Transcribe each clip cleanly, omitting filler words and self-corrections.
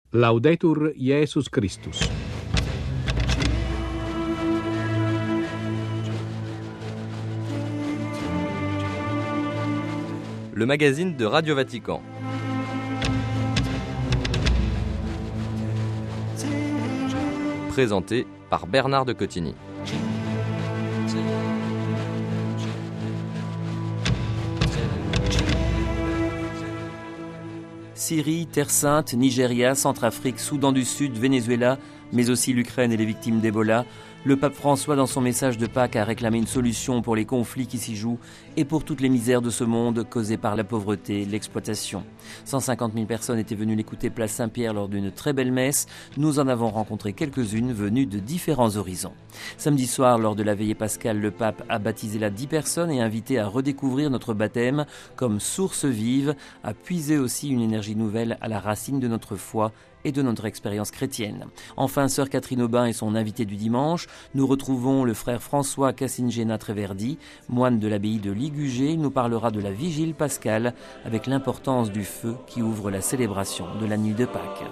Laudetur Jesus Christus. Le magazine de Radio Vatican. Présenté par Bernard de Cotigny. Syrie, Terre Sainte, Nigeria, Centrafrique, Soudan du Sud, Venezuela, mais aussi l'Ukraine et les victimes d'Ebola. Le pape François, dans son message de Pâques, a réclamé une solution pour les conflits qui s'y jouent et pour toutes les misères de ce monde causées par la pauvreté et l'exploitation. 150 000 personnes étaient venues l'écouter place Saint-Pierre lors d'une très belle messe. Nous en avons rencontré quelques-unes venues de différents horizons. Samedi soir, lors de la veillée pascale, le pape a baptisé là 10 personnes et invité à redécouvrir notre baptême comme source vive, à puiser aussi une énergie nouvelle à la racine de notre foi et de notre expérience chrétienne. Enfin, sœur Catherine Aubin est son invitée du dimanche. Nous retrouvons le frère François Cassingena Treverdi, moine de l'abbaye de Ligugé. Il nous parlera de la vigile pascale avec l'importance du feu qui ouvre la célébration de la nuit de Pâques.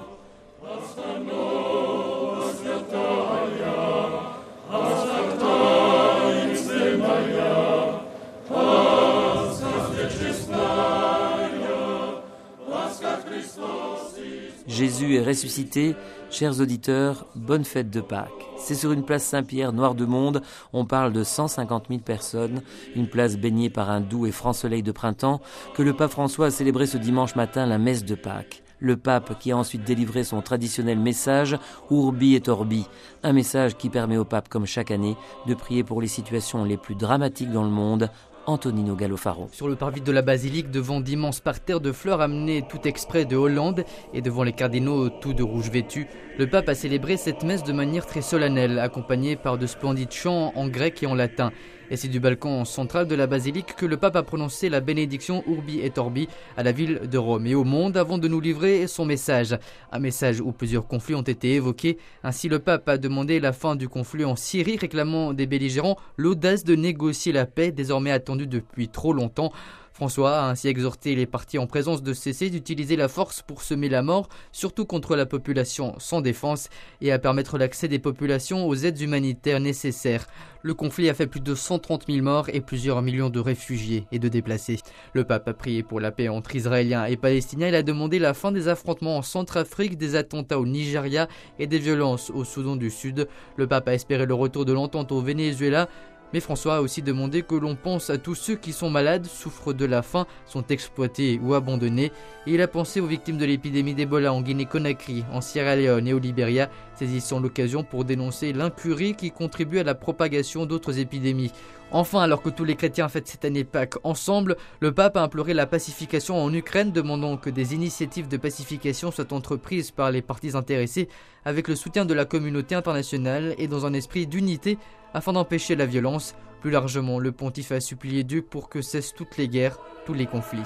Jésus est ressuscité. Chers auditeurs, bonne fête de Pâques. C'est sur une place Saint-Pierre, noire de monde. On parle de 150 000 personnes, une place baignée par un doux et franc soleil de printemps, que le pape François a célébré ce dimanche matin la messe de Pâques. Le pape qui a ensuite délivré son traditionnel message « Urbi et Orbi », un message qui permet au pape, comme chaque année, de prier pour les situations les plus dramatiques dans le monde. Antonino Gallofaro. Sur le parvis de la basilique, devant d'immenses parterres de fleurs amenées tout exprès de Hollande et devant les cardinaux tout de rouge vêtus, le pape a célébré cette messe de manière très solennelle, accompagnée par de splendides chants en grec et en latin. Et c'est du balcon central de la basilique que le pape a prononcé la bénédiction Urbi et Orbi à la ville de Rome et au monde avant de nous livrer son message. Un message où plusieurs conflits ont été évoqués. Ainsi, le pape a demandé la fin du conflit en Syrie, réclamant des belligérants l'audace de négocier la paix désormais attendue depuis trop longtemps. François a ainsi exhorté les partis en présence de cesser d'utiliser la force pour semer la mort, surtout contre la population sans défense, et à permettre l'accès des populations aux aides humanitaires nécessaires. Le conflit a fait plus de 130 000 morts et plusieurs millions de réfugiés et de déplacés. Le pape a prié pour la paix entre Israéliens et Palestiniens. Il a demandé la fin des affrontements en Centrafrique, des attentats au Nigeria et des violences au Soudan du Sud. Le pape a espéré le retour de l'entente au Venezuela. Mais François a aussi demandé que l'on pense à tous ceux qui sont malades, souffrent de la faim, sont exploités ou abandonnés. Et il a pensé aux victimes de l'épidémie d'Ebola en Guinée-Conakry, en Sierra Leone et au Libéria, saisissant l'occasion pour dénoncer l'incurie qui contribue à la propagation d'autres épidémies. Enfin, alors que tous les chrétiens fêtent cette année Pâques ensemble, le pape a imploré la pacification en Ukraine, demandant que des initiatives de pacification soient entreprises par les parties intéressées avec le soutien de la communauté internationale et dans un esprit d'unité afin d'empêcher la violence. Plus largement, le pontife a supplié Dieu pour que cessent toutes les guerres, tous les conflits.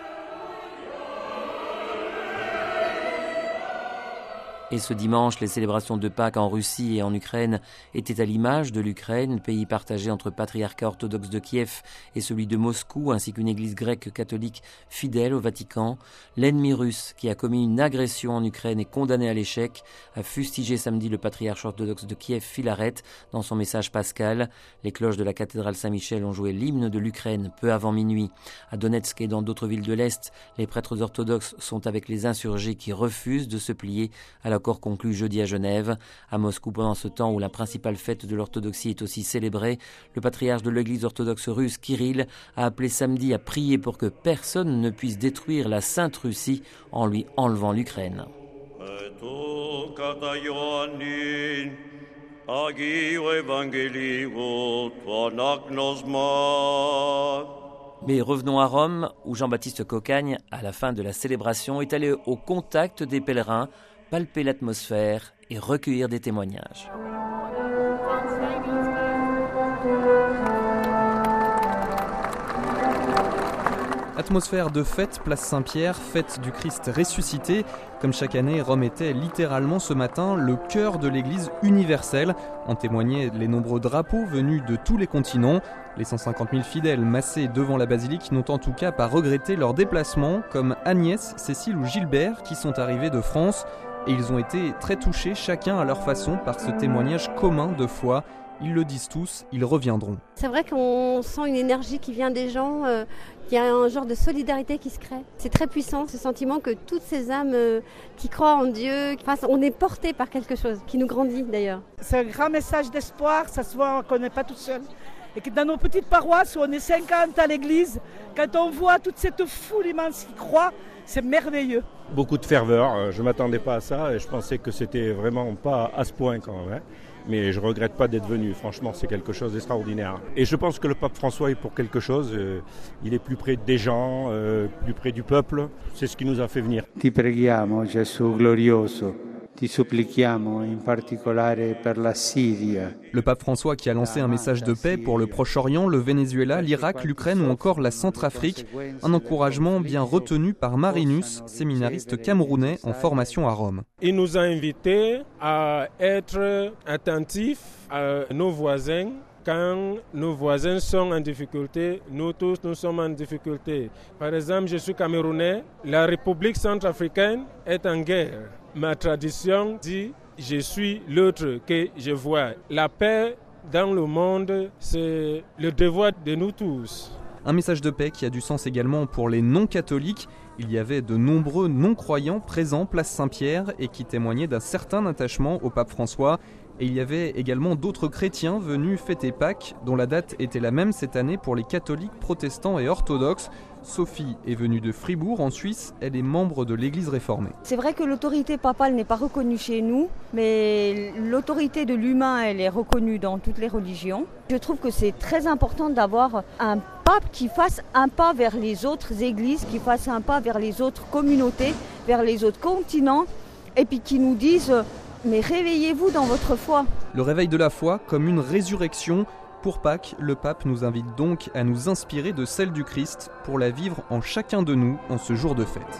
Et ce dimanche, les célébrations de Pâques en Russie et en Ukraine étaient à l'image de l'Ukraine, pays partagé entre le patriarcat orthodoxe de Kiev et celui de Moscou, ainsi qu'une église grecque catholique fidèle au Vatican. L'ennemi russe, qui a commis une agression en Ukraine et condamné à l'échec, a fustigé samedi le patriarche orthodoxe de Kiev, Philaret, dans son message pascal. Les cloches de la cathédrale Saint-Michel ont joué l'hymne de l'Ukraine peu avant minuit. À Donetsk et dans d'autres villes de l'Est, les prêtres orthodoxes sont avec les insurgés qui refusent de se plier à l'accord conclu jeudi à Genève. À Moscou, pendant ce temps où la principale fête de l'orthodoxie est aussi célébrée, le patriarche de l'église orthodoxe russe, Kirill, a appelé samedi à prier pour que personne ne puisse détruire la Sainte Russie en lui enlevant l'Ukraine. Mais revenons à Rome, où Jean-Baptiste Cocagne, à la fin de la célébration, est allé au contact des pèlerins, palper l'atmosphère et recueillir des témoignages. Atmosphère de fête, place Saint-Pierre, fête du Christ ressuscité. Comme chaque année, Rome était littéralement ce matin le cœur de l'église universelle. En témoignaient les nombreux drapeaux venus de tous les continents. Les 150 000 fidèles massés devant la basilique n'ont en tout cas pas regretté leur déplacement, comme Agnès, Cécile ou Gilbert qui sont arrivés de France. et ils ont été très touchés, chacun à leur façon, par ce témoignage commun de foi. Ils le disent tous, ils reviendront. C'est vrai qu'on sent une énergie qui vient des gens, qu'il y a un genre de solidarité qui se crée. C'est très puissant, ce sentiment que toutes ces âmes qui croient en Dieu, on est porté par quelque chose, qui nous grandit d'ailleurs. C'est un grand message d'espoir, ça se voit qu'on n'est pas tout seul. Et que dans nos petites paroisses où on est 50 à l'église, quand on voit toute cette foule immense qui croit, c'est merveilleux. Beaucoup de ferveur, je ne m'attendais pas à ça et je pensais que c'était vraiment pas à ce point quand même. Mais je ne regrette pas d'être venu, franchement c'est quelque chose d'extraordinaire. Et je pense que le pape François est pour quelque chose, il est plus près des gens, plus près du peuple, c'est ce qui nous a fait venir. Ti preghiamo, Gesù glorioso. Ti supplichiamo in particolare per la Siria. Le pape François qui a lancé un message de paix pour le Proche-Orient, le Venezuela, l'Irak, l'Ukraine ou encore la Centrafrique. Un encouragement bien retenu par Marinus, séminariste camerounais en formation à Rome. Il nous a invités à être attentifs à nos voisins. Quand nos voisins sont en difficulté, nous tous, nous sommes en difficulté. Par exemple, je suis camerounais, la République centrafricaine est en guerre. Ma tradition dit « je suis l'autre que je vois ». La paix dans le monde, c'est le devoir de nous tous. Un message de paix qui a du sens également pour les non-catholiques. Il y avait de nombreux non-croyants présents place Saint-Pierre et qui témoignaient d'un certain attachement au pape François. Et il y avait également d'autres chrétiens venus fêter Pâques, dont la date était la même cette année pour les catholiques, protestants et orthodoxes. Sophie est venue de Fribourg, en Suisse. Elle est membre de l'Église réformée. C'est vrai que l'autorité papale n'est pas reconnue chez nous, mais l'autorité de l'humain, elle est reconnue dans toutes les religions. Je trouve que c'est très important d'avoir un pape qui fasse un pas vers les autres églises, qui fasse un pas vers les autres communautés, vers les autres continents, et puis qui nous dise... Mais réveillez-vous dans votre foi. Le réveil de la foi comme une résurrection. Pour Pâques, le pape nous invite donc à nous inspirer de celle du Christ pour la vivre en chacun de nous en ce jour de fête.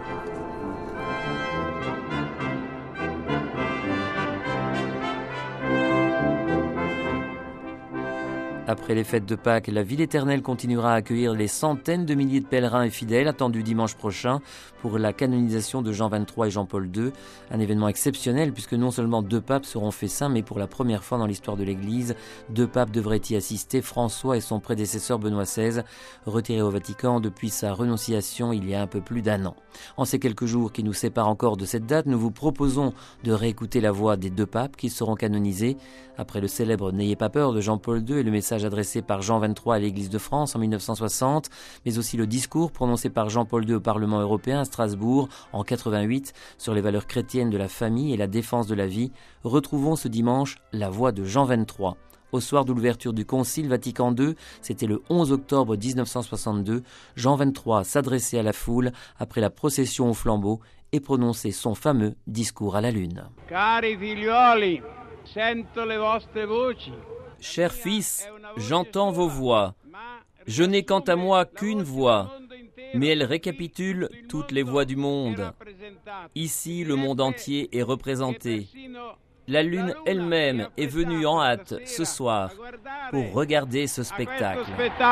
Après les fêtes de Pâques, la ville éternelle continuera à accueillir les centaines de milliers de pèlerins et fidèles attendus dimanche prochain pour la canonisation de Jean XXIII et Jean-Paul II. Un événement exceptionnel puisque non seulement 2 papes seront faits saints, mais pour la première fois dans l'histoire de l'Église, 2 papes devraient y assister, François et son prédécesseur Benoît XVI, retiré au Vatican depuis sa renonciation il y a un peu plus d'1 an. En ces quelques jours qui nous séparent encore de cette date, nous vous proposons de réécouter la voix des 2 papes qui seront canonisés. Après le célèbre « N'ayez pas peur » de Jean-Paul II et le message adressé par Jean XXIII à l'Église de France en 1960, mais aussi le discours prononcé par Jean-Paul II au Parlement européen à Strasbourg en 88 sur les valeurs chrétiennes de la famille et la défense de la vie, retrouvons ce dimanche la voix de Jean XXIII. Au soir de l'ouverture du Concile Vatican II, c'était le 11 octobre 1962, Jean XXIII s'adressait à la foule après la procession au flambeau et prononçait son fameux discours à la lune. Cari figlioli, sento le vostre voci. Chers fils, j'entends vos voix. Je n'ai quant à moi qu'une voix, mais elle récapitule toutes les voix du monde. Ici, le monde entier est représenté. La lune elle-même est venue en hâte ce soir pour regarder ce spectacle.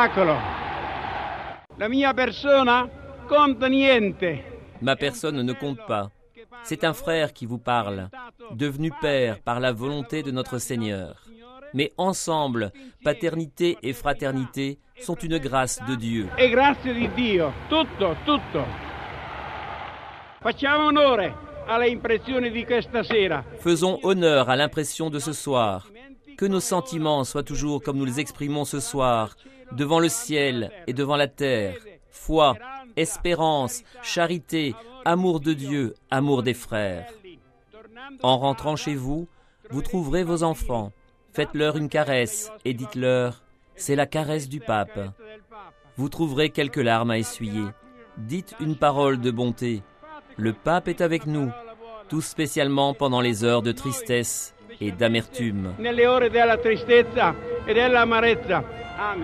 La mia persona conta niente. Ma personne ne compte pas. C'est un frère qui vous parle, devenu père par la volonté de notre Seigneur. Mais ensemble, paternité et fraternité sont une grâce de Dieu. E grazie di Dio, tutto, tutto. Facciamo onore alle impressioni di questa sera. Faisons honneur à l'impression de ce soir. Que nos sentiments soient toujours comme nous les exprimons ce soir, devant le ciel et devant la terre. Foi, espérance, charité, amour de Dieu, amour des frères. En rentrant chez vous, vous trouverez vos enfants. Faites-leur une caresse et dites-leur « c'est la caresse du pape ». Vous trouverez quelques larmes à essuyer. Dites une parole de bonté. Le pape est avec nous, tout spécialement pendant les heures de tristesse et d'amertume. Nelle ore della tristezza e dell'amarezza. Amen.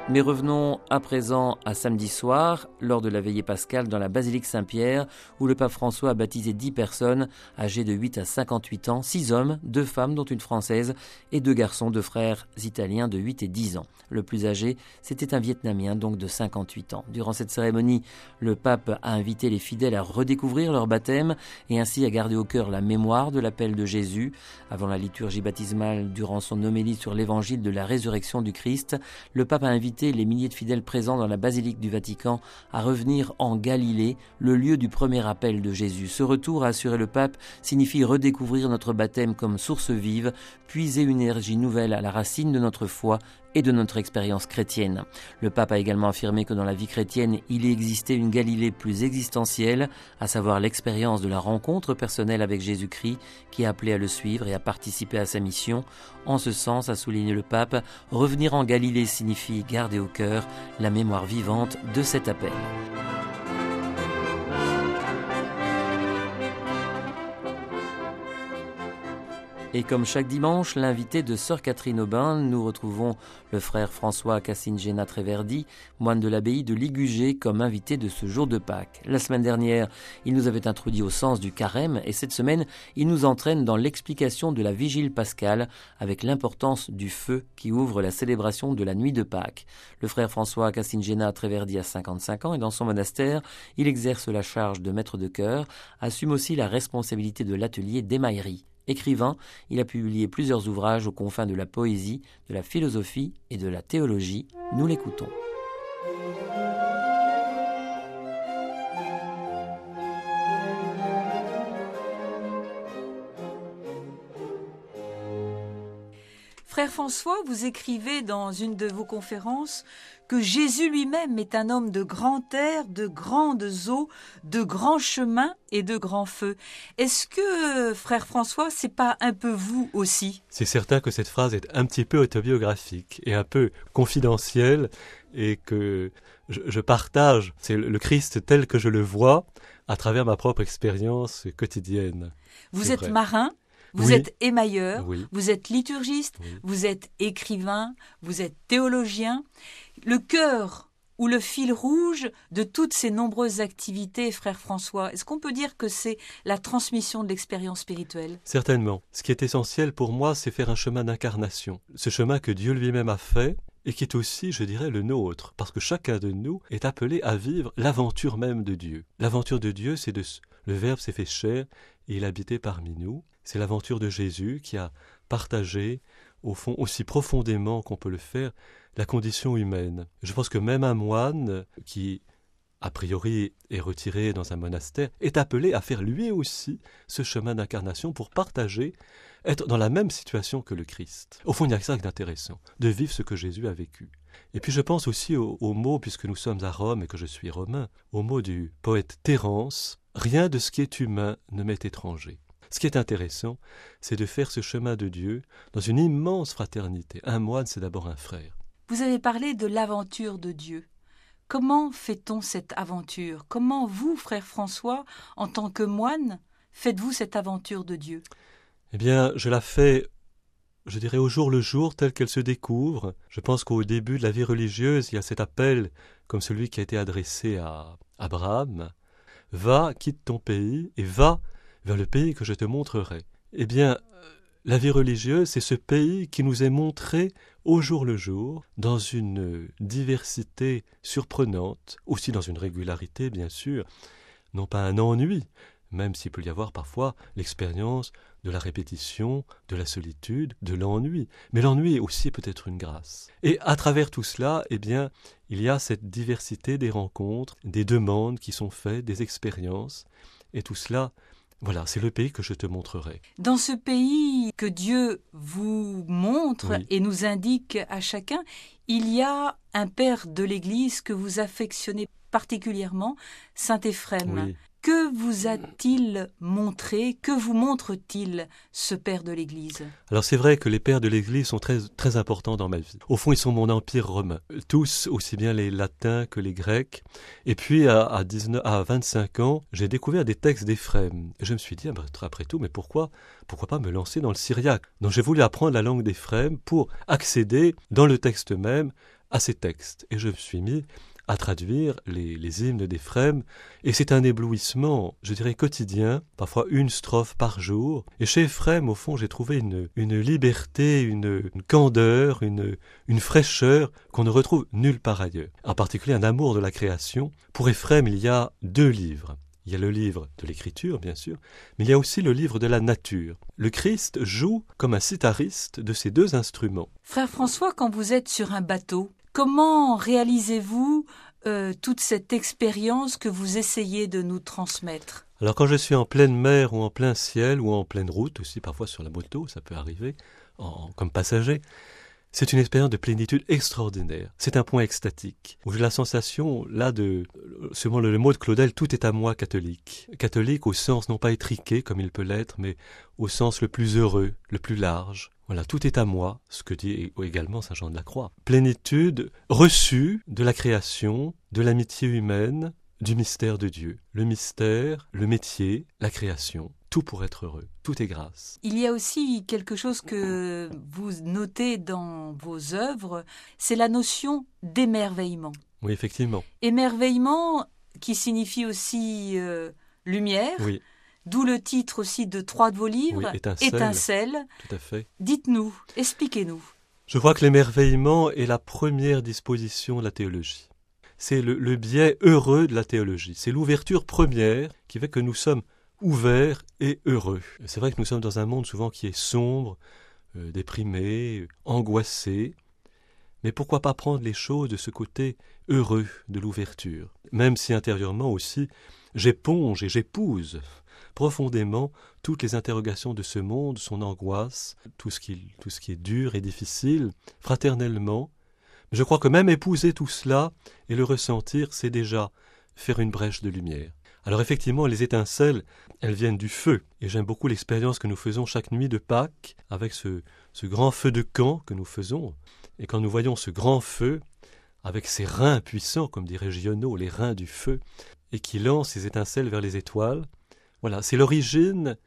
Mais revenons à présent à samedi soir, lors de la veillée pascale dans la basilique Saint-Pierre, où le pape François a baptisé 10 personnes âgées de 8 à 58 ans, 6 hommes, 2 femmes dont une française et 2 garçons, 2 frères italiens de 8 et 10 ans. Le plus âgé, c'était un Vietnamien, donc de 58 ans. Durant cette cérémonie, le pape a invité les fidèles à redécouvrir leur baptême et ainsi à garder au cœur la mémoire de l'appel de Jésus. Avant la liturgie baptismale, durant son homélie sur l'évangile de la résurrection du Christ, le pape a invité les milliers de fidèles présents dans la basilique du Vatican à revenir en Galilée, le lieu du premier appel de Jésus. Ce retour, a assuré le pape, signifie redécouvrir notre baptême comme source vive, puiser une énergie nouvelle à la racine de notre foi et de notre expérience chrétienne. Le pape a également affirmé que dans la vie chrétienne, il existait une Galilée plus existentielle, à savoir l'expérience de la rencontre personnelle avec Jésus-Christ, qui a appelé à le suivre et à participer à sa mission. En ce sens, a souligné le pape, revenir en Galilée signifie garder au cœur la mémoire vivante de cet appel. Et comme chaque dimanche, l'invité de Sœur Catherine Aubin, nous retrouvons le frère François Cassingena Treverdi, moine de l'abbaye de Ligugé, comme invité de ce jour de Pâques. La semaine dernière, il nous avait introduit au sens du carême et cette semaine, il nous entraîne dans l'explication de la vigile pascale avec l'importance du feu qui ouvre la célébration de la nuit de Pâques. Le frère François Cassingena Treverdi a 55 ans et dans son monastère, il exerce la charge de maître de chœur, assume aussi la responsabilité de l'atelier d'émaillerie. Écrivain, il a publié plusieurs ouvrages aux confins de la poésie, de la philosophie et de la théologie. Nous l'écoutons. Frère François, vous écrivez dans une de vos conférences que Jésus lui-même est un homme de grand air, de grandes eaux, de grands chemins et de grands feux. Est-ce que, frère François, c'est pas un peu vous aussi ? C'est certain que cette phrase est un petit peu autobiographique et un peu confidentielle et que je partage. C'est le Christ tel que je le vois à travers ma propre expérience quotidienne. Vous êtes marin ? Vous êtes émailleur, vous êtes liturgiste, vous êtes écrivain, vous êtes théologien. Le cœur ou le fil rouge de toutes ces nombreuses activités, frère François, est-ce qu'on peut dire que c'est la transmission de l'expérience spirituelle ? Certainement. Ce qui est essentiel pour moi, c'est faire un chemin d'incarnation. Ce chemin que Dieu lui-même a fait et qui est aussi, je dirais, le nôtre. Parce que chacun de nous est appelé à vivre l'aventure même de Dieu. L'aventure de Dieu, c'est le Verbe s'est fait chair et il habitait parmi nous. C'est l'aventure de Jésus qui a partagé, au fond, aussi profondément qu'on peut le faire, la condition humaine. Je pense que même un moine qui, a priori, est retiré dans un monastère, est appelé à faire lui aussi ce chemin d'incarnation pour partager, être dans la même situation que le Christ. Au fond, il y a ça d'intéressant, de vivre ce que Jésus a vécu. Et puis je pense aussi au mot, puisque nous sommes à Rome et que je suis romain, au mot du poète Terence, « Rien de ce qui est humain ne m'est étranger ». Ce qui est intéressant, c'est de faire ce chemin de Dieu dans une immense fraternité. Un moine, c'est d'abord un frère. Vous avez parlé de l'aventure de Dieu. Comment fait-on cette aventure ? Comment vous, frère François, en tant que moine, faites-vous cette aventure de Dieu ? Eh bien, je la fais, je dirais, au jour le jour, telle qu'elle se découvre. Je pense qu'au début de la vie religieuse, il y a cet appel, comme celui qui a été adressé à Abraham. « Va, quitte ton pays et va vers le pays que je te montrerai. » Eh bien, la vie religieuse, c'est ce pays qui nous est montré au jour le jour, dans une diversité surprenante, aussi dans une régularité, bien sûr, non pas un ennui, même s'il peut y avoir parfois l'expérience de la répétition, de la solitude, de l'ennui. Mais l'ennui aussi peut être une grâce. Et à travers tout cela, eh bien, il y a cette diversité des rencontres, des demandes qui sont faites, des expériences, et tout cela, voilà, c'est le pays que je te montrerai. Dans ce pays que Dieu vous montre et nous indique à chacun, il y a un père de l'Église que vous affectionnez particulièrement, Saint Éphrem. Oui. Que vous a-t-il montré ? Que vous montre-t-il, ce père de l'Église ? Alors c'est vrai que les pères de l'Église sont très, très importants dans ma vie. Au fond, ils sont mon empire romain. Tous, aussi bien les latins que les grecs. Et puis, à 25 ans, j'ai découvert des textes d'Éphrem. Et je me suis dit, après tout, mais pourquoi pas me lancer dans le syriaque ? Donc j'ai voulu apprendre la langue d'Éphrem pour accéder, dans le texte même, à ces textes. Et je me suis mis à traduire les hymnes d'Éphrem. Et c'est un éblouissement, je dirais, quotidien, parfois une strophe par jour. Et chez Éphrem, au fond, j'ai trouvé une liberté, une candeur, une fraîcheur qu'on ne retrouve nulle part ailleurs. En particulier, un amour de la création. Pour Éphrem, il y a 2 livres. Il y a le livre de l'écriture, bien sûr, mais il y a aussi le livre de la nature. Le Christ joue comme un sitariste de ces 2 instruments. Frère François, quand vous êtes sur un bateau, comment réalisez-vous toute cette expérience que vous essayez de nous transmettre? Alors quand je suis en pleine mer ou en plein ciel ou en pleine route, aussi parfois sur la moto, ça peut arriver, comme passager, c'est une expérience de plénitude extraordinaire. C'est un point extatique, où j'ai la sensation, là, selon le mot de Claudel, tout est à moi catholique. Catholique au sens non pas étriqué comme il peut l'être, mais au sens le plus heureux, le plus large. Voilà, tout est à moi, ce que dit également Saint Jean de la Croix. Plénitude reçue de la création, de l'amitié humaine, du mystère de Dieu. Le mystère, le métier, la création. Tout pour être heureux, tout est grâce. Il y a aussi quelque chose que vous notez dans vos œuvres, c'est la notion d'émerveillement. Oui, effectivement. Émerveillement qui signifie aussi lumière, oui. D'où le titre aussi de 3 de vos livres, oui, Étincelle. Tout à fait. Dites-nous, expliquez-nous. Je crois que l'émerveillement est la première disposition de la théologie. C'est le biais heureux de la théologie. C'est l'ouverture première qui fait que nous sommes ouverts et heureux. C'est vrai que nous sommes dans un monde souvent qui est sombre, déprimé, angoissé, mais pourquoi pas prendre les choses de ce côté heureux de l'ouverture, même si intérieurement aussi j'éponge et j'épouse profondément toutes les interrogations de ce monde, son angoisse, tout ce qui est dur et difficile, fraternellement. Mais je crois que même épouser tout cela et le ressentir, c'est déjà faire une brèche de lumière. Alors effectivement, les étincelles, elles viennent du feu. Et j'aime beaucoup l'expérience que nous faisons chaque nuit de Pâques, avec ce grand feu de camp que nous faisons. Et quand nous voyons ce grand feu, avec ses reins puissants, comme dirait Giono, les reins du feu, et qui lance ses étincelles vers les étoiles, voilà, c'est l'origine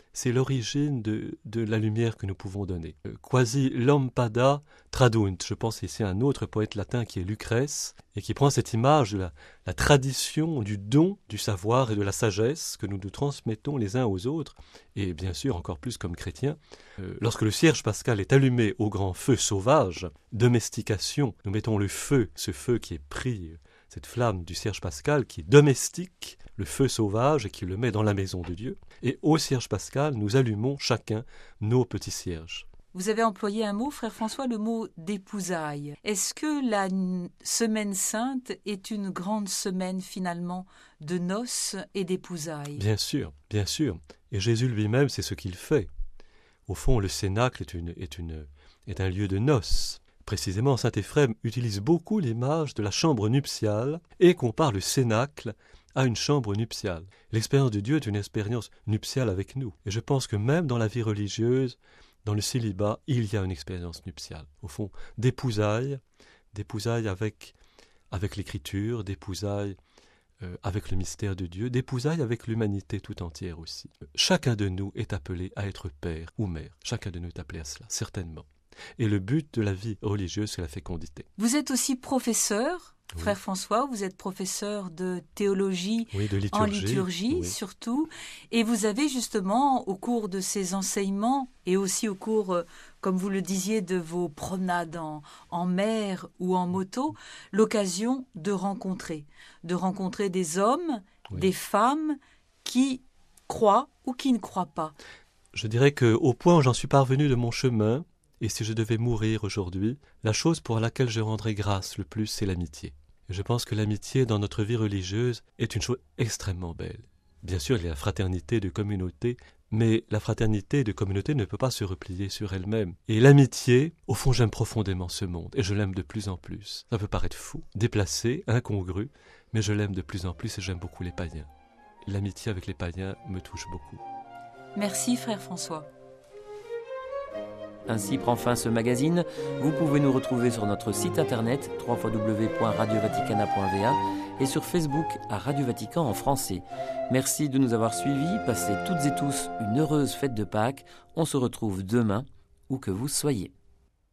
de la lumière que nous pouvons donner. Quasi lampada tradunt. Je pense ici à un autre poète latin qui est Lucrèce, et qui prend cette image de la tradition, du don, du savoir et de la sagesse que nous nous transmettons les uns aux autres, et bien sûr encore plus comme chrétiens. Lorsque le cierge pascal est allumé au grand feu sauvage, domestication, nous mettons le feu, ce feu qui est pris, cette flamme du cierge pascal qui domestique le feu sauvage et qui le met dans la maison de Dieu. Et au cierge pascal, nous allumons chacun nos petits cierges. Vous avez employé un mot, frère François, le mot d'épousailles. Est-ce que la semaine sainte est une grande semaine finalement de noces et d'épousailles? Bien sûr, bien sûr. Et Jésus lui-même, c'est ce qu'il fait. Au fond, le cénacle est un lieu de noces. Précisément, saint Éphrem utilise beaucoup l'image de la chambre nuptiale et compare le cénacle à une chambre nuptiale. L'expérience de Dieu est une expérience nuptiale avec nous. Et je pense que même dans la vie religieuse, dans le célibat, il y a une expérience nuptiale. Au fond, d'épousailles avec l'écriture, d'épousailles avec le mystère de Dieu, d'épousailles avec l'humanité tout entière aussi. Chacun de nous est appelé à être père ou mère. Chacun de nous est appelé à cela, certainement. Et le but de la vie religieuse, c'est la fécondité. Vous êtes aussi professeur, frère François, vous êtes professeur de théologie, en liturgie surtout, et vous avez justement, au cours de ces enseignements, et aussi au cours, comme vous le disiez, de vos promenades en mer ou en moto, l'occasion de rencontrer des hommes, des femmes qui croient ou qui ne croient pas. Je dirais qu'au point où j'en suis parvenu de mon chemin, et si je devais mourir aujourd'hui, la chose pour laquelle je rendrai grâce le plus, c'est l'amitié. Et je pense que l'amitié dans notre vie religieuse est une chose extrêmement belle. Bien sûr, il y a la fraternité de communauté, mais la fraternité de communauté ne peut pas se replier sur elle-même. Et l'amitié, au fond, j'aime profondément ce monde, et je l'aime de plus en plus. Ça peut paraître fou, déplacé, incongru, mais je l'aime de plus en plus et j'aime beaucoup les païens. L'amitié avec les païens me touche beaucoup. Merci, frère François. Ainsi prend fin ce magazine. Vous pouvez nous retrouver sur notre site internet www.radiovaticana.va et sur Facebook à Radio Vatican en français. Merci de nous avoir suivis. Passez toutes et tous une heureuse fête de Pâques. On se retrouve demain, où que vous soyez.